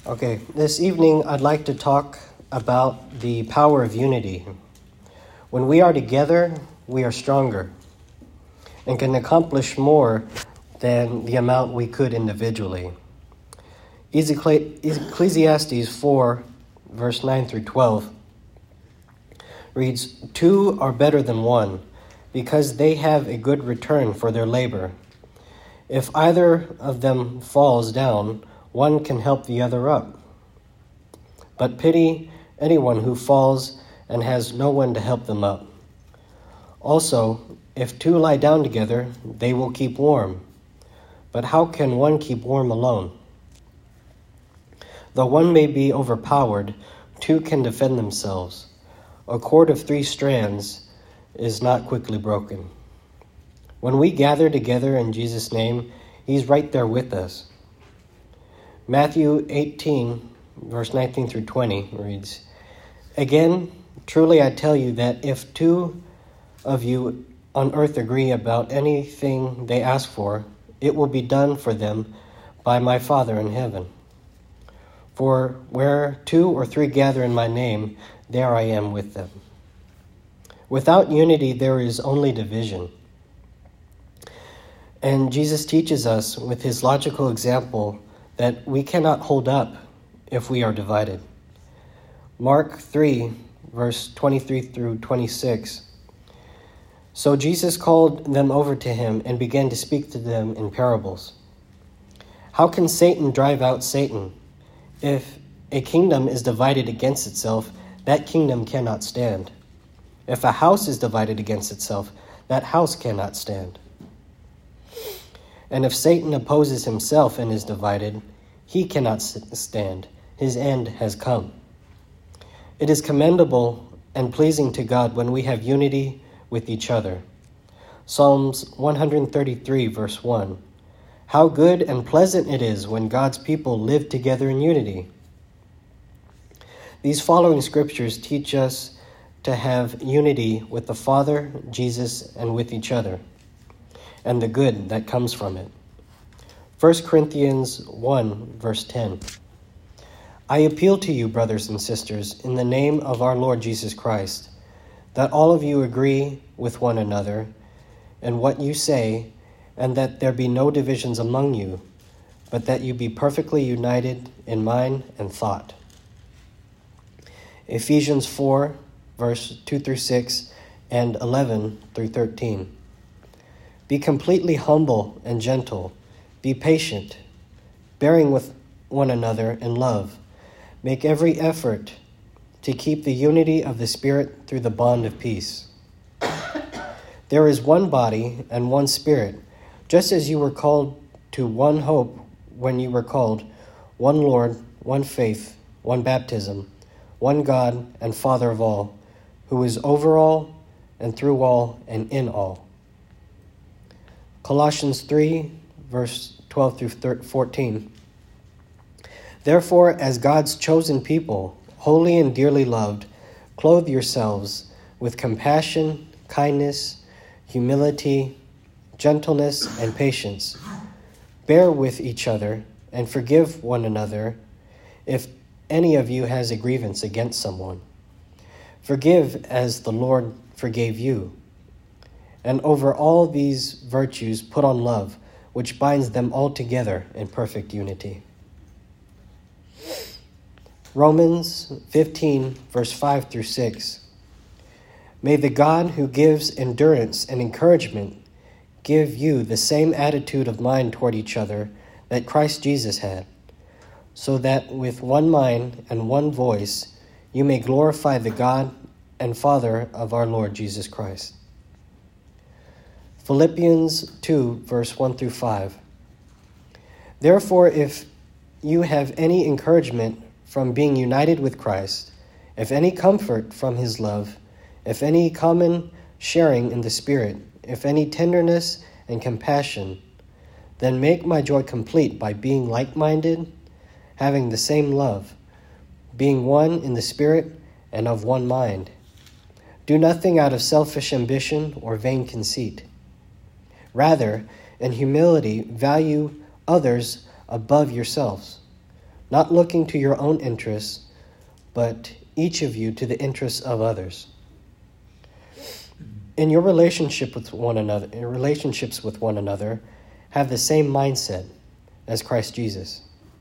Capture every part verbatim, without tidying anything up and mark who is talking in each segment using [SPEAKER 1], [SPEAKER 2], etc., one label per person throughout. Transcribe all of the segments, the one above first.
[SPEAKER 1] Okay, this evening I'd like to talk about the power of unity. When we are together, we are stronger and can accomplish more than the amount we could individually. Ecclesiastes four, verse nine through twelve reads, "Two are better than one, because they have a good return for their labor. If either of them falls down, one can help the other up. But pity anyone who falls and has no one to help them up. Also, if two lie down together, they will keep warm. But how can one keep warm alone? Though one may be overpowered, two can defend themselves. A cord of three strands is not quickly broken." When we gather together in Jesus' name, he's right there with us. Matthew eighteen, verse nineteen through twenty reads, "Again, truly I tell you that if two of you on earth agree about anything they ask for, it will be done for them by my Father in heaven. For where two or three gather in my name, there I am with them." Without unity, there is only division. And Jesus teaches us with his logical example that we cannot hold up if we are divided. Mark three, verse twenty-three through twenty-six. "So Jesus called them over to him and began to speak to them in parables. 'How can Satan drive out Satan? If a kingdom is divided against itself, that kingdom cannot stand. If a house is divided against itself, that house cannot stand. And if Satan opposes himself and is divided, he cannot stand. His end has come. It is commendable and pleasing to God when we have unity with each other.' Psalms one thirty-three, verse one. "How good and pleasant it is when God's people live together in unity." These following scriptures teach us to have unity with the Father, Jesus, and with each other, and the good that comes from it. First Corinthians one, verse ten. "I appeal to you, brothers and sisters, in the name of our Lord Jesus Christ, that all of you agree with one another in what you say, and that there be no divisions among you, but that you be perfectly united in mind and thought." Ephesians four, verse two through six, and eleven through thirteen. "Be completely humble and gentle. Be patient, bearing with one another in love. Make every effort to keep the unity of the Spirit through the bond of peace. There is one body and one Spirit, just as you were called to one hope when you were called, one Lord, one faith, one baptism, one God and Father of all, who is over all and through all and in all." Colossians three, verse twelve through fourteen. "Therefore, as God's chosen people, holy and dearly loved, clothe yourselves with compassion, kindness, humility, gentleness, and patience. Bear with each other and forgive one another if any of you has a grievance against someone. Forgive as the Lord forgave you. And over all these virtues put on love, which binds them all together in perfect unity." Romans fifteen, verse five through six. "May the God who gives endurance and encouragement give you the same attitude of mind toward each other that Christ Jesus had, so that with one mind and one voice you may glorify the God and Father of our Lord Jesus Christ." Philippians two, verse one through five. "Therefore, if you have any encouragement from being united with Christ, if any comfort from his love, if any common sharing in the Spirit, if any tenderness and compassion, then make my joy complete by being like-minded, having the same love, being one in the Spirit and of one mind. Do nothing out of selfish ambition or vain conceit. Rather, in humility, value others above yourselves, not looking to your own interests, but each of you to the interests of others. In your relationship with one another, in relationships with one another, have the same mindset as Christ Jesus.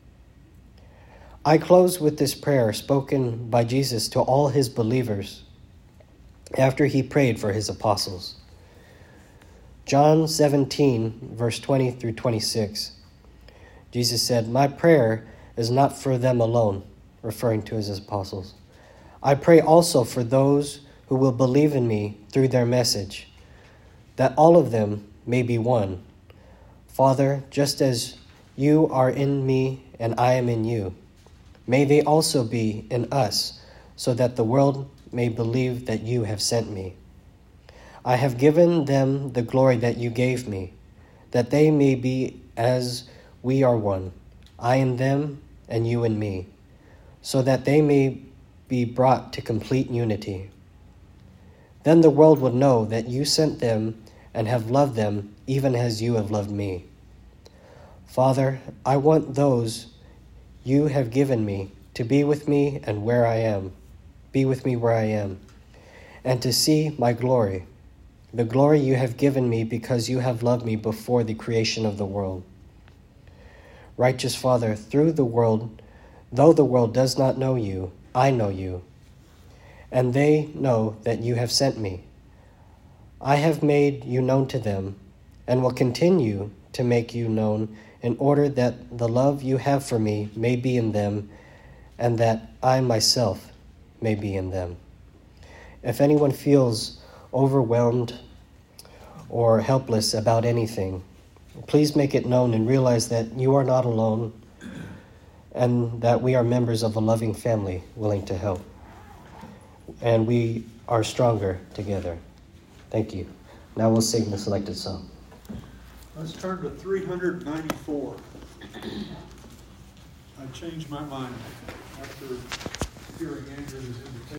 [SPEAKER 1] I close with this prayer spoken by Jesus to all his believers after he prayed for his apostles. John seventeen, verse twenty through twenty-six. Jesus said, "My prayer is not for them alone," referring to his apostles. "I pray also for those who will believe in me through their message, that all of them may be one. Father, just as you are in me and I am in you, may they also be in us, so that the world may believe that you have sent me. I have given them the glory that you gave me, that they may be as we are one, I in them and you in me, so that they may be brought to complete unity. Then the world would know that you sent them and have loved them even as you have loved me. Father, I want those you have given me to be with me and where I am, be with me where I am, and to see my glory, the glory you have given me because you have loved me before the creation of the world. Righteous Father, through the world, though the world does not know you, I know you, and they know that you have sent me. I have made you known to them and will continue to make you known in order that the love you have for me may be in them and that I myself may be in them. If anyone feels overwhelmed or helpless about anything, please make it known and realize that you are not alone and that we are members of a loving family willing to help. And we are stronger together. Thank you. Now we'll sing the selected song.
[SPEAKER 2] Let's turn to three ninety-four. I changed my mind after hearing Andrew's invitation.